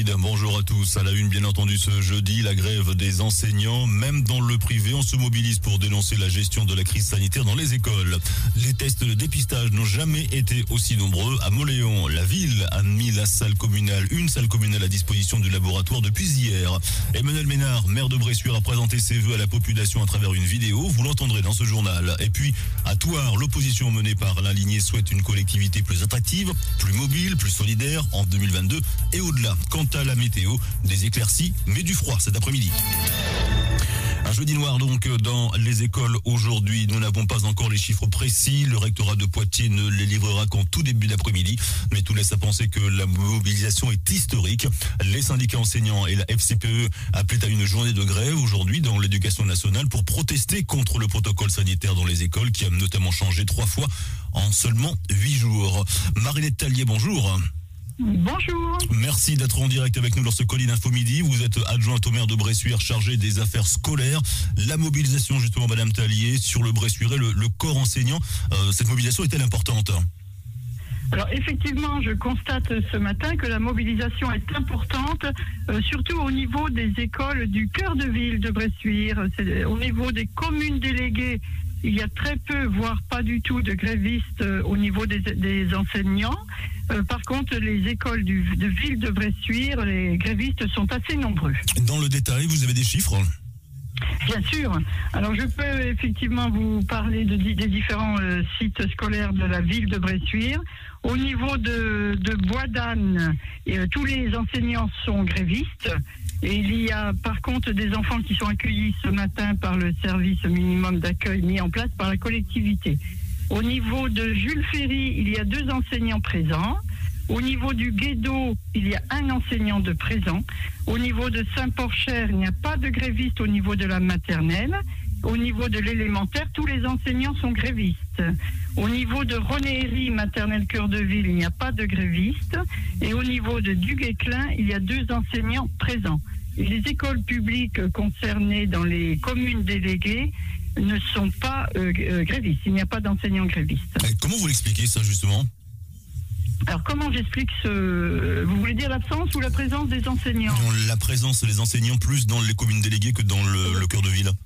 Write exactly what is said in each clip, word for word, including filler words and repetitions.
David, bonjour à tous. À la une, bien entendu, ce jeudi, la grève des enseignants. Même dans le privé, on se mobilise pour dénoncer la gestion de la crise sanitaire dans les écoles. Les tests de dépistage n'ont jamais été aussi nombreux. À Mauléon, la ville a mis la salle communale, une salle communale à disposition du laboratoire depuis hier. Emmanuel Ménard, maire de Bressuire, a présenté ses vœux à la population à travers une vidéo. Vous l'entendrez dans ce journal. Et puis, à Thouars, l'opposition menée par Alain Ligné souhaite une collectivité plus attractive, plus mobile, plus solidaire en deux mille vingt-deux et au-delà. Quant à la météo, des éclaircies, mais du froid cet après-midi. Un jeudi noir donc dans les écoles aujourd'hui. Nous n'avons pas encore les chiffres précis. Le rectorat de Poitiers ne les livrera qu'en tout début d'après-midi. Mais tout laisse à penser que la mobilisation est historique. Les syndicats enseignants et la F C P E appelaient à une journée de grève aujourd'hui dans l'éducation nationale pour protester contre le protocole sanitaire dans les écoles qui a notamment changé trois fois en seulement huit jours. Marinette Tallier, bonjour. Bonjour. Merci d'être en direct avec nous dans ce Colline Info Midi. Vous êtes adjointe au maire de Bressuire chargée des affaires scolaires. La mobilisation justement, Madame Tallier, sur le Bressuirais, le, le corps enseignant, euh, cette mobilisation est-elle importante ? Alors effectivement, je constate ce matin que la mobilisation est importante, euh, surtout au niveau des écoles du cœur de ville de Bressuire. C'est, au niveau des communes déléguées, il y a très peu, voire pas du tout de grévistes euh, au niveau des, des enseignants. Euh, par contre, les écoles du, de ville de Bressuire, les grévistes sont assez nombreux. Dans le détail, vous avez des chiffres ? Bien sûr. Alors je peux effectivement vous parler de, des différents euh, sites scolaires de la ville de Bressuire. Au niveau de, de Bois-d'Anne, euh, tous les enseignants sont grévistes. Et il y a par contre des enfants qui sont accueillis ce matin par le service minimum d'accueil mis en place par la collectivité. Au niveau de Jules Ferry, il y a deux enseignants présents. Au niveau du Guédo, il y a un enseignant de présent. Au niveau de Saint-Porcher, il n'y a pas de gréviste au niveau de la maternelle. Au niveau de l'élémentaire, tous les enseignants sont grévistes. Au niveau de René-Héry, maternelle cœur de ville, il n'y a pas de grévistes. Et au niveau de Duguay-Clin, il y a deux enseignants présents. Et les écoles publiques concernées dans les communes déléguées ne sont pas euh, euh, grévistes. Il n'y a pas d'enseignants grévistes. Et comment vous l'expliquez ça justement ? Alors comment j'explique ce... Vous voulez dire l'absence ou la présence des enseignants ? La présence des enseignants plus dans les communes déléguées que dans le, le cœur de ville.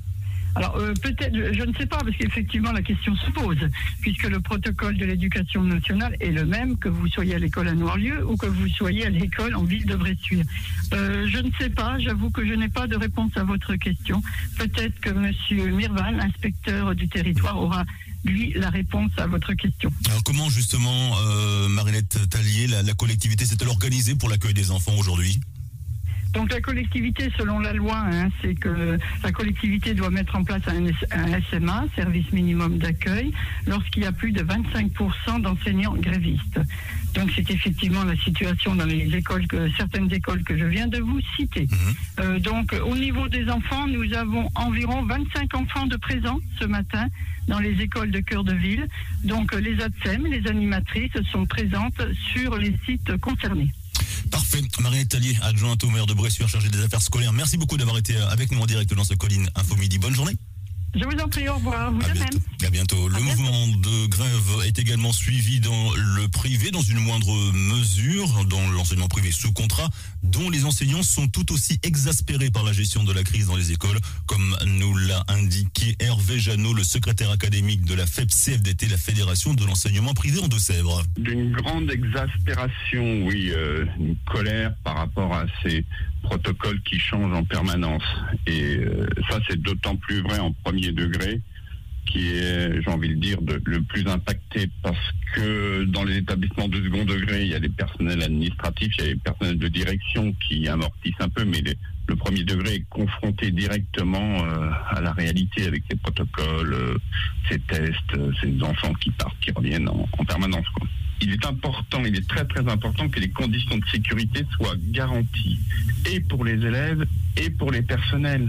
Alors euh, peut-être, je ne sais pas, parce qu'effectivement la question se pose, puisque le protocole de l'éducation nationale est le même que vous soyez à l'école à Noirlieu ou que vous soyez à l'école en ville de Bressuire. Euh, je ne sais pas, j'avoue que je n'ai pas de réponse à votre question. Peut-être que monsieur Mirval, inspecteur du territoire, aura lui la réponse à votre question. Alors comment justement, euh, Marinette Tallier, la, la collectivité s'est-elle organisée pour l'accueil des enfants aujourd'hui ? Donc la collectivité, selon la loi, hein, c'est que la collectivité doit mettre en place un, un S M A, service minimum d'accueil, lorsqu'il y a plus de vingt-cinq pour cent d'enseignants grévistes. Donc c'est effectivement la situation dans les écoles, que, certaines écoles que je viens de vous citer. Mmh. Euh, donc au niveau des enfants, nous avons environ vingt-cinq enfants de présents ce matin dans les écoles de cœur de ville. Donc les A T S E M, les animatrices sont présentes sur les sites concernés. Parfait. Marinette Tallier, adjointe au maire de Bressuire, chargée des affaires scolaires. Merci beaucoup d'avoir été avec nous en direct dans ce Colline Info Midi. Bonne journée. Je vous en prie, au revoir. Vous à de bientôt. même. À bientôt. Le à mouvement bientôt. de grève est également suivi dans le privé, dans une moindre mesure, dans l'enseignement privé sous contrat, dont les enseignants sont tout aussi exaspérés par la gestion de la crise dans les écoles, comme nous l'a indiqué Hervé Jeannot, le secrétaire académique de la F E P C F D T, la Fédération de l'enseignement privé en Deux-Sèvres. D'une grande exaspération, oui, euh, une colère par rapport à ces protocoles qui changent en permanence. Et euh, ça, c'est d'autant plus vrai en premier degré, qui est, j'ai envie de dire, de, le plus impacté, parce que dans les établissements de second degré, il y a des personnels administratifs, il y a des personnels de direction qui amortissent un peu, mais les, le premier degré est confronté directement euh, à la réalité avec ces protocoles, euh, ces tests, euh, ces enfants qui partent, qui reviennent en, en permanence, quoi. Il est important, il est très très important que les conditions de sécurité soient garanties, et pour les élèves et pour les personnels.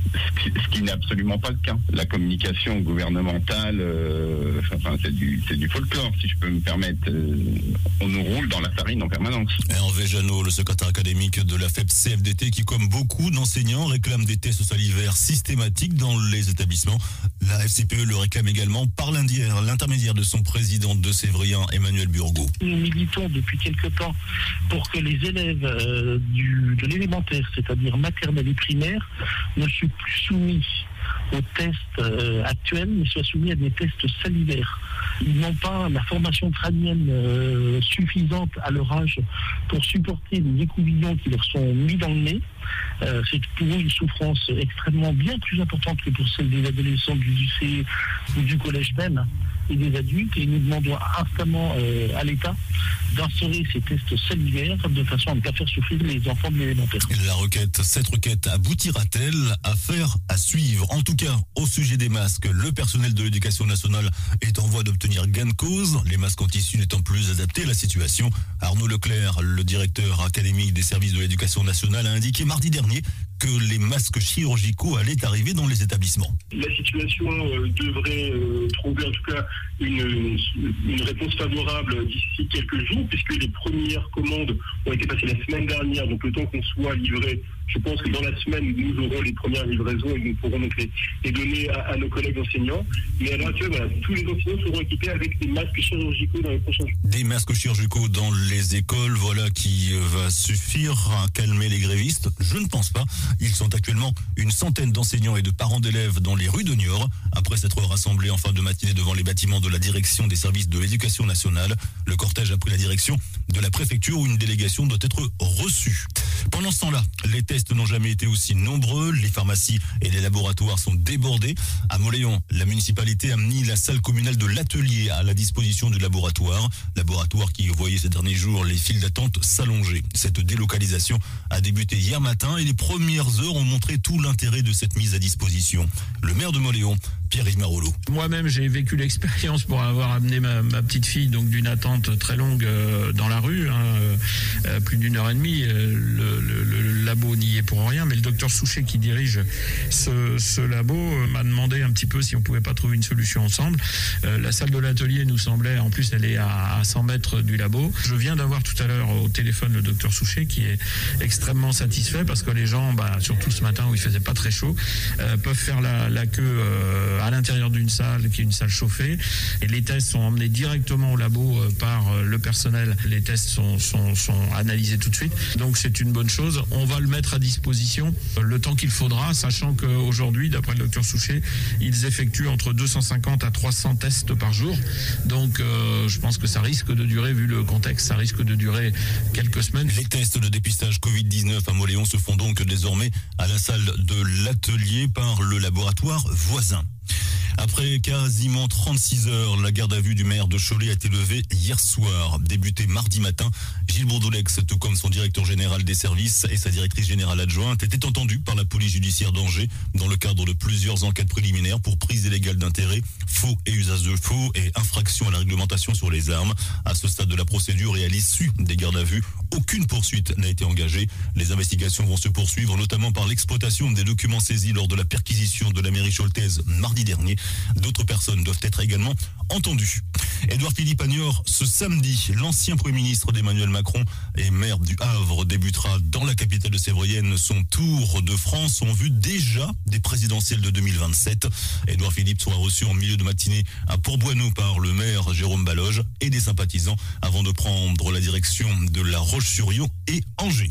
ce qui, ce qui n'est absolument pas le cas. La communication gouvernementale, euh, enfin, c'est du, c'est du folklore, si je peux me permettre. Euh, on nous roule dans la farine en permanence. Hervé Jeannot, le secrétaire académique de la F E P C F D T, qui, comme beaucoup d'enseignants, réclame des tests salivaires systématiques dans les établissements. La F C P E le réclame également par l'intermédiaire de son président de Sévrien, Emmanuel Burgot. Nous militons depuis quelque temps pour que les élèves euh, du, de l'élémentaire, c'est-à-dire maternelle et primaire, ne soient plus soumis aux tests euh, actuels, mais soient soumis à des tests salivaires. Ils n'ont pas la formation crânienne euh, suffisante à leur âge pour supporter les écouvillons qui leur sont mis dans le nez. Euh, c'est pour eux une souffrance extrêmement bien plus importante que pour celle des adolescents du lycée ou du collège même et des adultes. Et nous demandons instamment euh, à l'État d'instaurer ces tests salivaires de façon à ne pas faire souffrir les enfants de l'élémentaire. La requête, cette requête aboutira-t-elle? Affaire à suivre. En tout cas, au sujet des masques, le personnel de l'éducation nationale est en voie d'obtenir gain de cause, les masques en tissu n'étant plus adaptés à la situation. Arnaud Leclerc, le directeur académique des services de l'éducation nationale, a indiqué mardi dernier que les masques chirurgicaux allaient arriver dans les établissements. La situation euh, devrait euh, trouver en tout cas une, une réponse favorable d'ici quelques jours, puisque les premières commandes ont été passées la semaine dernière, donc le temps qu'on soit livré, je pense que dans la semaine, nous aurons les premières livraisons et nous pourrons donc les, les donner à, à nos collègues enseignants. Mais à l'heure actuelle, voilà, tous les enseignants seront équipés avec des masques chirurgicaux dans les prochains jours. Des masques chirurgicaux dans les écoles, voilà qui va suffire à calmer les grévistes? Je ne pense pas. Ils sont actuellement une centaine d'enseignants et de parents d'élèves dans les rues de Niort. Après s'être rassemblés en fin de matinée devant les bâtiments de la direction des services de l'éducation nationale, le cortège a pris la direction de la préfecture où une délégation doit être reçue. Pendant ce temps-là, les tests n'ont jamais été aussi nombreux. Les pharmacies et les laboratoires sont débordés. À Mauléon, la municipalité a mis la salle communale de l'atelier à la disposition du laboratoire. Laboratoire qui voyait ces derniers jours les files d'attente s'allonger. Cette délocalisation a débuté hier matin et les premières heures ont montré tout l'intérêt de cette mise à disposition. Le maire de Mauléon, Pierre-Yves Marolleau. Moi-même, j'ai vécu l'expérience pour avoir amené ma, ma petite fille donc d'une attente très longue euh, dans la rue, hein, euh, plus d'une heure et demie. Euh, le, le, le labo n'y est pour rien, mais le docteur Souchet qui dirige ce, ce labo euh, m'a demandé un petit peu si on pouvait pas trouver une solution ensemble. Euh, la salle de l'atelier nous semblait, en plus elle est à, à cent mètres du labo. Je viens d'avoir tout à l'heure au téléphone le docteur Souchet qui est extrêmement satisfait parce que les gens, bah, surtout ce matin où il faisait pas très chaud, euh, peuvent faire la, la queue euh, à l'intérieur d'une salle qui est une salle chauffée et les tests sont emmenés directement au labo euh, par euh, le personnel. Les tests sont, sont, sont analysés tout de suite, donc c'est une bonne chose. On va le mettre à disposition euh, le temps qu'il faudra, sachant qu'aujourd'hui, d'après le docteur Souchet, ils effectuent entre deux cent cinquante à trois cents tests par jour, donc euh, je pense que ça risque de durer, vu le contexte, ça risque de durer quelques semaines. Les tests de dépistage covid dix-neuf à Mauléon se font donc désormais à la salle de l'atelier par le laboratoire voisin. Après quasiment trente-six heures, la garde à vue du maire de Cholet a été levée hier soir. Débuté mardi matin, Gilles Bourdoulex, tout comme son directeur général des services et sa directrice générale adjointe, étaient entendus par la police judiciaire d'Angers dans le cadre de plusieurs enquêtes préliminaires pour prise illégale d'intérêt, faux et usage de faux et infraction à la réglementation sur les armes. À ce stade de la procédure et à l'issue des gardes à vue, aucune poursuite n'a été engagée. Les investigations vont se poursuivre, notamment par l'exploitation des documents saisis lors de la perquisition de la mairie choltaise mardi dernier. D'autres personnes doivent être également entendues. Édouard Philippe à Niort, ce samedi, l'ancien Premier ministre d'Emmanuel Macron et maire du Havre débutera dans la capitale de Sévrienne son tour de France en vue déjà des présidentielles de deux mille vingt-sept. Édouard Philippe sera reçu en milieu de matinée à Port-Bouanneau par le maire Jérôme Baloge et des sympathisants avant de prendre la direction de La Roche-sur-Yon et Angers.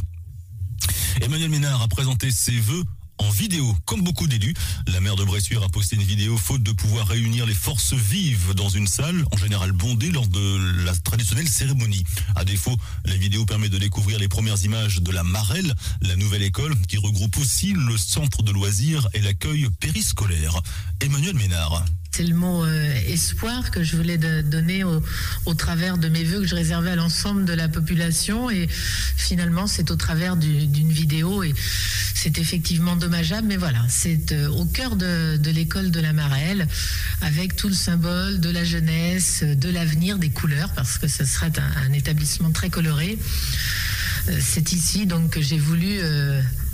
Emmanuel Ménard a présenté ses vœux en vidéo, comme beaucoup d'élus. La maire de Bressuire a posté une vidéo faute de pouvoir réunir les forces vives dans une salle, en général bondée lors de la traditionnelle cérémonie. À défaut, la vidéo permet de découvrir les premières images de la Marelle, la nouvelle école qui regroupe aussi le centre de loisirs et l'accueil périscolaire. Emmanuel Ménard. C'est le mot euh, espoir que je voulais de, donner au, au travers de mes vœux que je réservais à l'ensemble de la population, et finalement c'est au travers du, d'une vidéo, et c'est effectivement dommageable, mais voilà, c'est euh, au cœur de, de l'école de la Marelle, avec tout le symbole de la jeunesse, de l'avenir, des couleurs, parce que ce serait un, un établissement très coloré. Euh, c'est ici donc que j'ai voulu euh,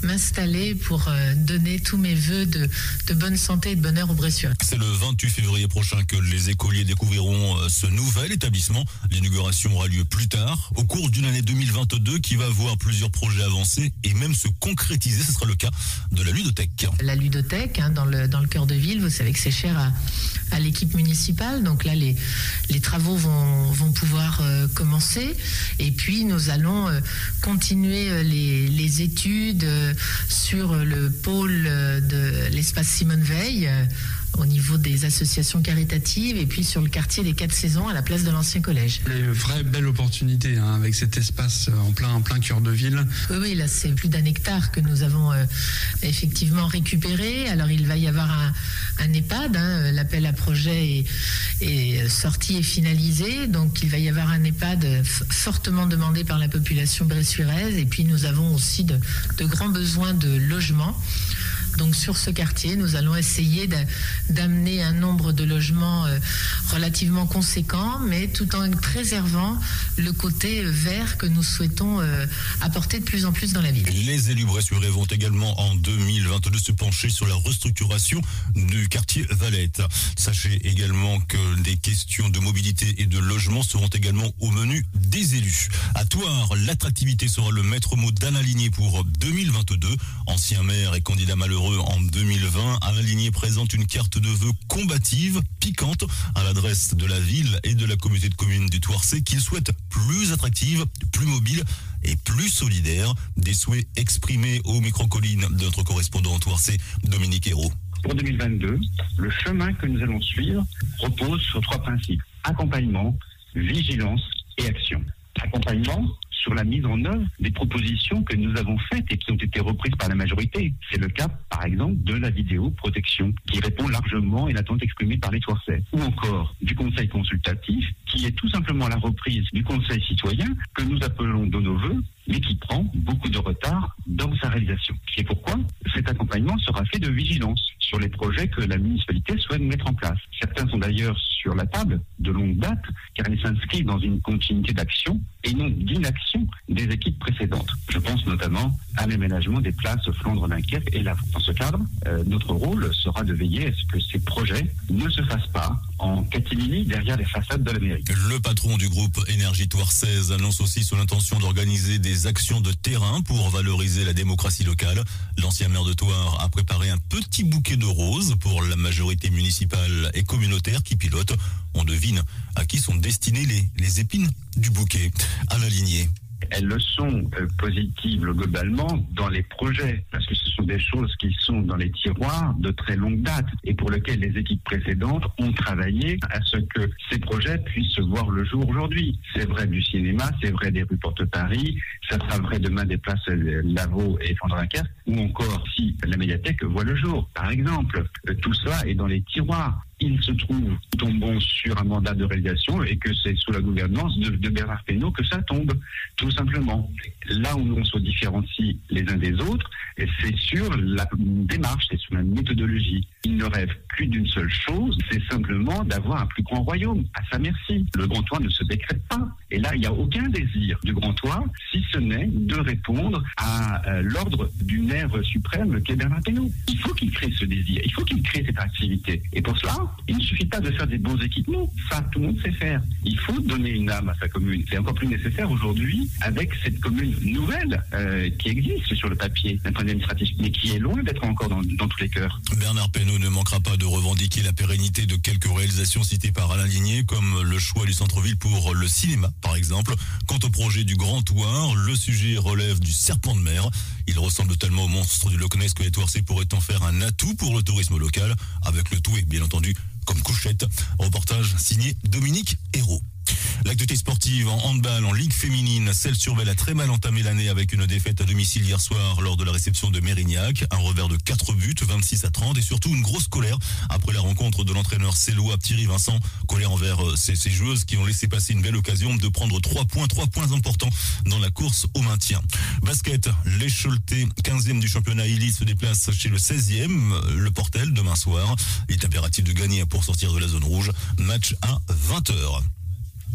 m'installer pour euh, donner tous mes vœux de, de bonne santé et de bonheur aux Bressuirais. C'est le vingt-huit février prochain que les écoliers découvriront ce nouvel établissement. L'inauguration aura lieu plus tard, au cours d'une année deux mille vingt-deux qui va voir plusieurs projets avancer et même se concrétiser. Ce sera le cas de la ludothèque. La ludothèque, hein, dans le dans le cœur de ville, vous savez que c'est cher à, à l'équipe municipale. Donc là, les les travaux vont vont pouvoir euh, commencer. Et puis nous allons euh, continuer euh, les les études euh, sur le pôle euh, de l'espace Simone Veil. Euh, au niveau des associations caritatives et puis sur le quartier des Quatre Saisons à la place de l'ancien collège. Une vraie belle opportunité hein, avec cet espace en plein, en plein cœur de ville. Oui, oui, là c'est plus d'un hectare que nous avons euh, effectivement récupéré. Alors il va y avoir un, un EHPAD, hein, l'appel à projet est, est sorti et finalisé, donc il va y avoir un EHPAD f- fortement demandé par la population bressuiraise et puis nous avons aussi de, de grands besoins de logement. Donc sur ce quartier, nous allons essayer de, d'amener un nombre de logements euh, relativement conséquent, mais tout en préservant le côté vert que nous souhaitons euh, apporter de plus en plus dans la ville. Les élus bressuirais vont également en deux mille vingt-deux se pencher sur la restructuration du quartier Valette. Sachez également que des questions de mobilité et de logement seront également au menu des élus. À Thouars, l'attractivité sera le maître mot d'Alain Ligné pour deux mille vingt-deux. Ancien maire et candidat malheureux en deux mille vingt, Alain Ligné présente une carte de vœux combative, piquante, à l'adresse de la ville et de la communauté de communes du Thouarçais qu'il souhaite plus attractive, plus mobile et plus solidaire. Des souhaits exprimés au micro-colline de notre correspondant Thouarçais, Dominique Hérault. Pour deux mille vingt-deux, le chemin que nous allons suivre repose sur trois principes. Accompagnement, vigilance et action. Accompagnement sur la mise en œuvre des propositions que nous avons faites et qui ont été reprises par la majorité. C'est le cas, par exemple, de la vidéoprotection, qui répond largement à une attente exprimée par les Thouarçais. Ou encore du conseil consultatif, qui est tout simplement la reprise du conseil citoyen que nous appelons de nos voeux, mais qui prend beaucoup de retard dans sa réalisation. C'est pourquoi cet accompagnement sera fait de vigilance sur les projets que la municipalité souhaite mettre en place. Certains sont d'ailleurs sur la table de longue date, car ils s'inscrivent dans une continuité d'action et non d'inaction des équipes précédentes. Je pense notamment à l'aménagement des places Flandre-Dunkerque et Lavaux. Dans ce cadre, euh, notre rôle sera de veiller à ce que ces projets ne se fassent pas en catimini derrière les façades de la mairie. Le patron du groupe Énergie Thouarçaise annonce aussi son intention d'organiser des actions de terrain pour valoriser la démocratie locale. L'ancien maire de Thouars a préparé un petit bouquet de roses pour la majorité municipale et communautaire qui pilote. On devine à qui sont destinées les, les épines du bouquet. Alain Ligné. Elles le sont euh, positives globalement dans les projets, parce que ce sont des choses qui sont dans les tiroirs de très longue date et pour lesquelles les équipes précédentes ont travaillé à ce que ces projets puissent voir le jour aujourd'hui. C'est vrai du cinéma, c'est vrai des rues Porte-Paris, ça sera vrai demain des places Lavaux et Flandre-Dunkerque, ou encore si la médiathèque voit le jour. Par exemple, euh, tout ça est dans les tiroirs. Il se trouve, tombons sur un mandat de réalisation et que c'est sous la gouvernance de, de Bernard Peynaud que ça tombe, tout simplement. Là où on se différencie les uns des autres, c'est sur la démarche, c'est sur la méthodologie. Il ne rêve plus d'une seule chose, c'est simplement d'avoir un plus grand royaume à sa merci. Le Grand Thouars ne se décrète pas. Et là, il n'y a aucun désir du Grand Thouars, si ce n'est de répondre à euh, l'ordre du maire suprême qu'est Bernard Peynaud. Il faut qu'il crée ce désir, il faut qu'il crée cette activité. Et pour cela, il ne suffit pas de faire des bons équipements, ça tout le monde sait faire. Il faut donner une âme à sa commune. C'est encore plus nécessaire aujourd'hui avec cette commune nouvelle euh, qui existe sur le papier d'un point de vue administratif, mais qui est loin d'être encore dans, dans tous les cœurs. Bernard Peynaud ne manquera pas de revendiquer la pérennité de quelques réalisations citées par Alain Ligné, comme le choix du centre-ville pour le cinéma, par exemple. Quant au projet du Grand Thouars, le sujet relève du serpent de mer. Il ressemble tellement au monstre du Loch Ness que les Thouarçais pourraient en faire un atout pour le tourisme local, avec le tout et bien entendu comme couchette. Reportage signé Dominique Hérault. L'actualité sportive en handball en Ligue féminine, Celles-sur-Belle a très mal entamé l'année avec une défaite à domicile hier soir lors de la réception de Mérignac. Un revers de quatre buts, vingt-six à trente, et surtout une grosse colère après la rencontre de l'entraîneur célois Thierry Vincent. Colère envers ces, ces joueuses qui ont laissé passer une belle occasion de prendre trois points, trois points importants dans la course au maintien. Basket, les Choletais, quinzième du championnat élite, se déplace chez le seizième, le Portel, demain soir. Il est impératif de gagner pour sortir de la zone rouge. Match à vingt heures.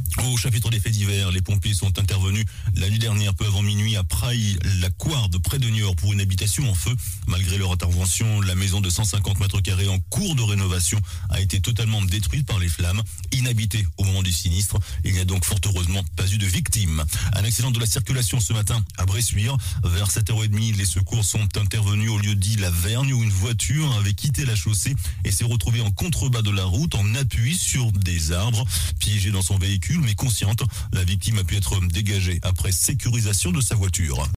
Au chapitre des faits divers, les pompiers sont intervenus la nuit dernière, peu avant minuit, à Praille-la-Couarde, près de Niort, pour une habitation en feu. Malgré leur intervention, la maison de cent cinquante mètres carrés en cours de rénovation a été totalement détruite par les flammes. Inhabitée au moment du sinistre, il n'y a donc fort heureusement pas eu de victimes. Un accident de la circulation ce matin à Bressuire. Vers sept heures trente, les secours sont intervenus au lieu dit La Vergne, où une voiture avait quitté la chaussée et s'est retrouvée en contrebas de la route, en appui sur des arbres. Piégée dans son véhicule, mais consciente, la victime a pu être dégagée après sécurisation de sa voiture.